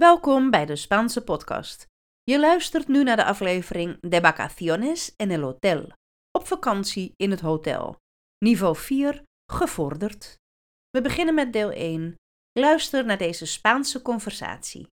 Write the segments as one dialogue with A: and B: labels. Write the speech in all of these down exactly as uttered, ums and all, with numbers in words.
A: Welkom bij de Spaanse podcast. Je luistert nu naar de aflevering De Vacaciones en el Hotel. Op vakantie in het hotel. Niveau vier, gevorderd. We beginnen met deel één. Luister naar deze Spaanse conversatie.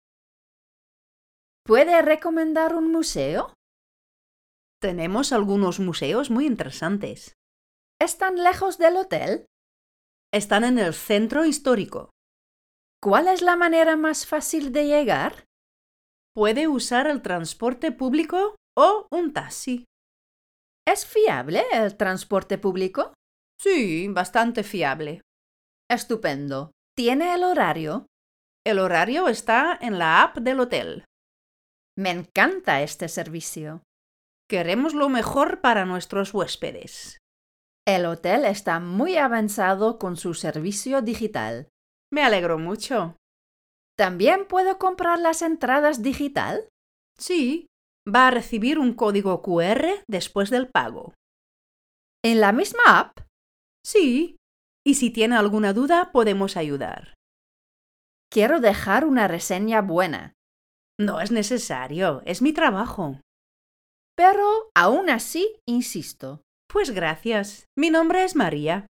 B: ¿Puede recomendar un museo?
A: Tenemos algunos museos muy interesantes.
B: ¿Están lejos del hotel?
A: Están en el centro histórico.
B: ¿Cuál es la manera más fácil de llegar?
A: Puede usar el transporte público o un taxi.
B: ¿Es fiable el transporte público?
A: Sí, bastante fiable.
B: Estupendo. ¿Tiene el horario?
A: El horario está en la app del hotel.
B: Me encanta este servicio.
A: Queremos lo mejor para nuestros huéspedes.
B: El hotel está muy avanzado con su servicio digital.
A: Me alegro mucho.
B: ¿También puedo comprar las entradas digital?
A: Sí, va a recibir un código Q R después del pago.
B: ¿En la misma app?
A: Sí, y si tiene alguna duda podemos ayudar.
B: Quiero dejar una reseña buena.
A: No es necesario, es mi trabajo.
B: Pero aún así insisto.
A: Pues gracias. Mi nombre es María.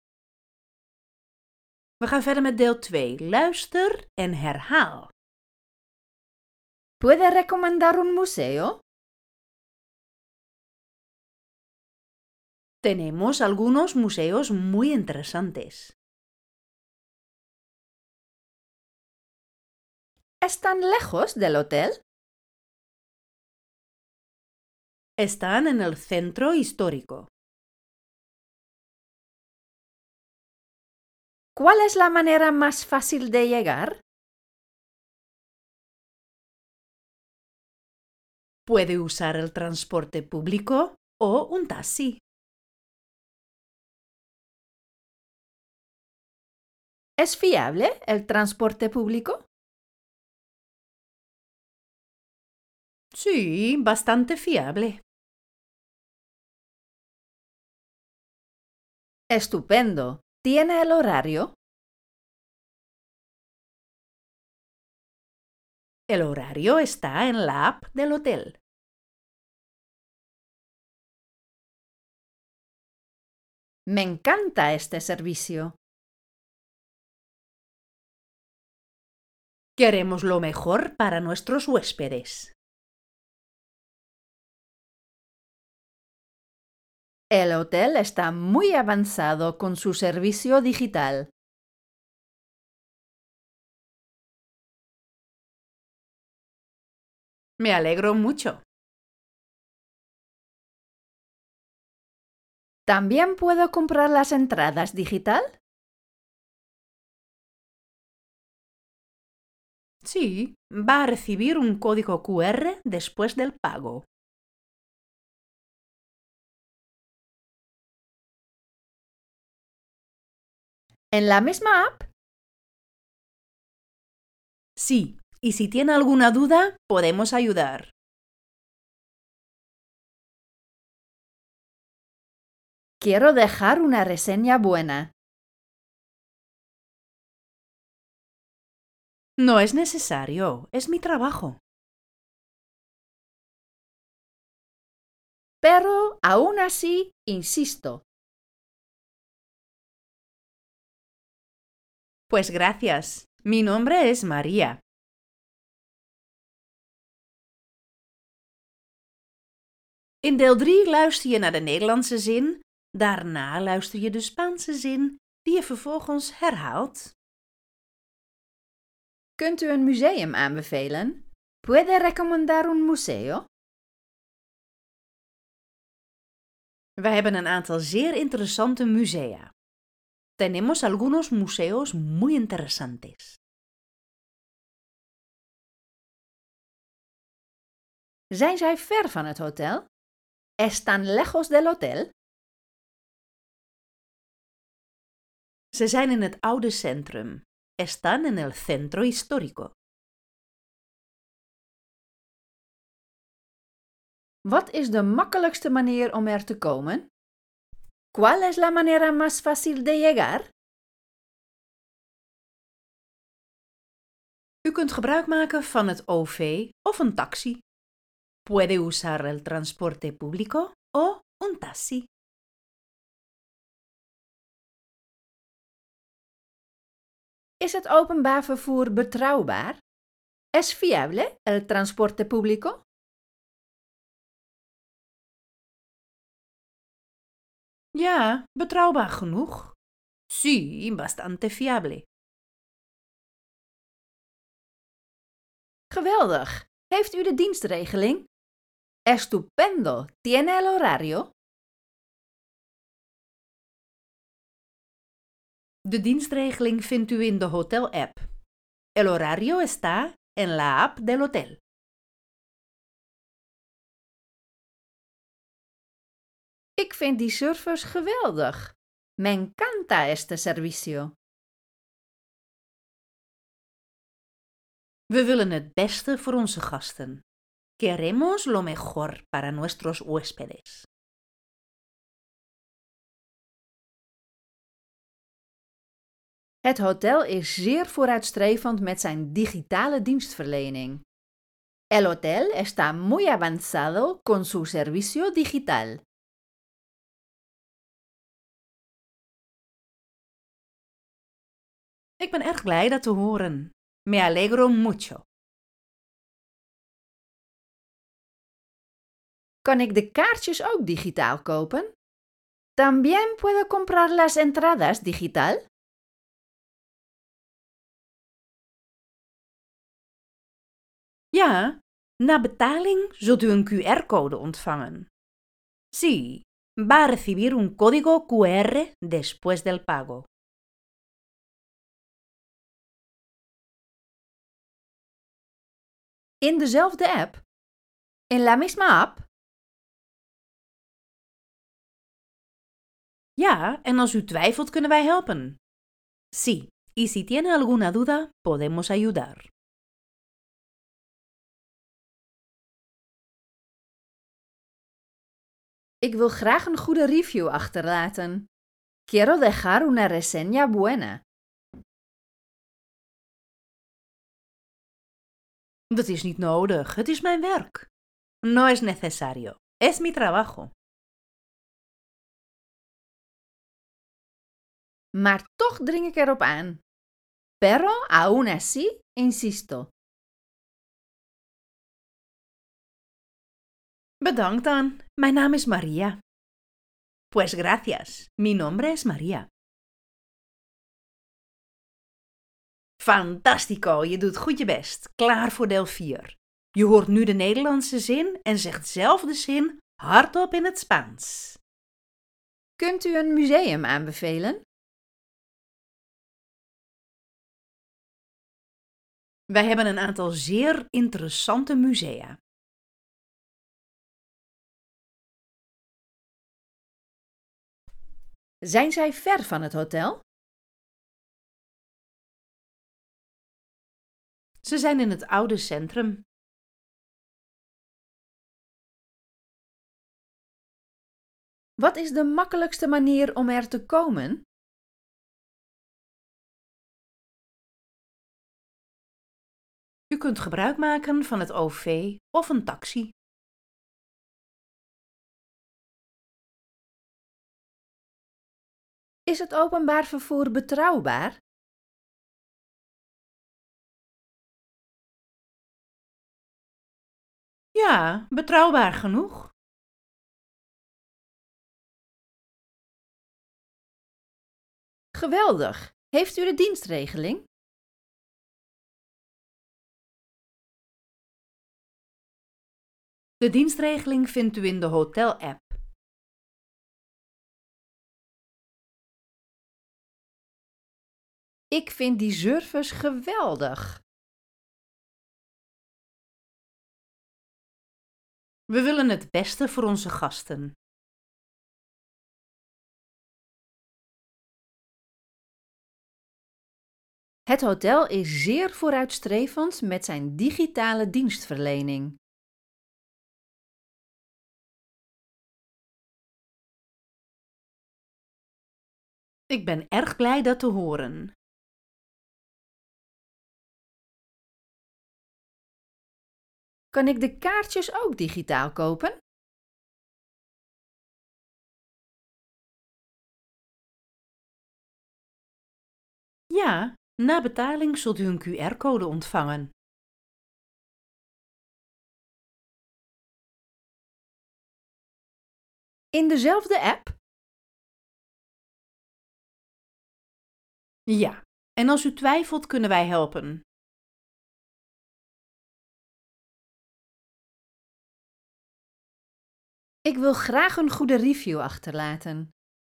A: We gaan verder met deel twee. Luister en herhaal.
B: ¿Puede recomendar un museo?
A: Tenemos algunos museos muy interesantes.
B: ¿Están lejos del hotel?
A: Están en el centro histórico.
B: ¿Cuál es la manera más fácil de llegar?
A: Puede usar el transporte público o un taxi.
B: ¿Es fiable el transporte público?
A: Sí, bastante fiable.
B: Estupendo. ¿Tiene el horario?
A: El horario está en la app del hotel.
B: Me encanta este servicio.
A: Queremos lo mejor para nuestros huéspedes.
B: El hotel está muy avanzado con su servicio digital.
A: Me alegro mucho.
B: ¿También puedo comprar las entradas digital?
A: Sí, va a recibir un código Q R después del pago.
B: ¿En la misma app?
A: Sí, y si tiene alguna duda, podemos ayudar.
B: Quiero dejar una reseña buena.
A: No es necesario, es mi trabajo.
B: Pero aún así insisto.
A: Pues gracias. Mi nombre es María. In deel drie luister je naar de Nederlandse zin. Daarna luister je de Spaanse zin, die je vervolgens herhaalt.
B: Kunt u een museum aanbevelen? ¿Puede recomendar un museo?
A: We hebben een aantal zeer interessante musea. Tenemos algunos museos muy interesantes.
B: ¿Zijn zij ver van het hotel? ¿Están lejos del hotel?
A: Ze zijn in het oude centrum. Están en el centro histórico.
B: Wat is de makkelijkste manier om er te komen? ¿Cuál es la manera más fácil de llegar?
A: U kunt gebruik maken van het O V of een taxi. Puede usar el transporte público o un taxi.
B: Is het openbaar vervoer betrouwbaar? ¿Es fiable el transporte público?
A: Ja, betrouwbaar genoeg. Sí, bastante fiable.
B: Geweldig! Heeft u de dienstregeling? Estupendo! ¿Tiene el horario?
A: De dienstregeling vindt u in de hotel-app. El horario está en la app del hotel.
B: Ik vind die service geweldig. Me encanta este servicio.
A: We willen het beste voor onze gasten. Queremos lo mejor para nuestros huéspedes.
B: Het hotel is zeer vooruitstrevend met zijn digitale dienstverlening. El hotel está muy avanzado con su servicio digital.
A: Ik ben erg blij dat te horen. Me alegro mucho.
B: Kan ik de kaartjes ook digitaal kopen? ¿También puedo comprar las entradas digital?
A: Ja, na betaling zult u een Q R-code ontvangen. Sí, va a recibir un código Q R después del pago.
B: In dezelfde app? In la misma app?
A: Ja, en als u twijfelt kunnen wij helpen. Sí, y si tiene alguna duda, podemos ayudar.
B: Ik wil graag een goede review achterlaten. Quiero dejar una reseña buena.
A: Dat is niet nodig, het is mijn werk. No es necesario, es mi trabajo.
B: Maar toch dring ik erop aan. Pero aún así insisto.
A: Bedankt dan, mijn naam is Maria. Pues gracias, mi nombre es Maria. Fantastico, je doet goed je best. Klaar voor deel vier. Je hoort nu de Nederlandse zin en zegt zelf de zin hardop in het Spaans.
B: Kunt u een museum aanbevelen?
A: Wij hebben een aantal zeer interessante musea.
B: Zijn zij ver van het hotel?
A: Ze zijn in het oude centrum.
B: Wat is de makkelijkste manier om er te komen?
A: U kunt gebruik maken van het O V of een taxi.
B: Is het openbaar vervoer betrouwbaar?
A: Ja, betrouwbaar genoeg.
B: Geweldig! Heeft u de dienstregeling?
A: De dienstregeling vindt u in de hotel-app.
B: Ik vind die service geweldig.
A: We willen het beste voor onze gasten.
B: Het hotel is zeer vooruitstrevend met zijn digitale dienstverlening.
A: Ik ben erg blij dat te horen.
B: Kan ik de kaartjes ook digitaal kopen?
A: Ja, na betaling zult u een Q R-code ontvangen.
B: In dezelfde app?
A: Ja, en als u twijfelt kunnen wij helpen.
B: Ik wil graag een goede review achterlaten.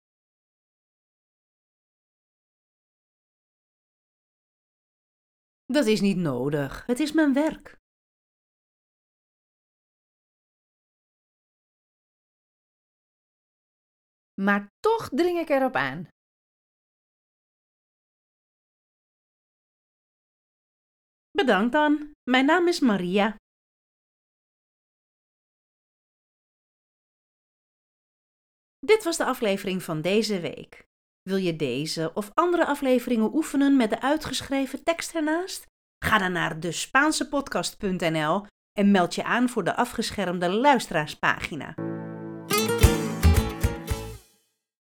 A: Dat is niet nodig, het is mijn werk.
B: Maar toch dring ik erop aan.
A: Bedankt dan, mijn naam is Maria. Dit was de aflevering van deze week. Wil je deze of andere afleveringen oefenen met de uitgeschreven tekst ernaast? Ga dan naar de Spaanse podcast punt n l en meld je aan voor de afgeschermde luisteraarspagina.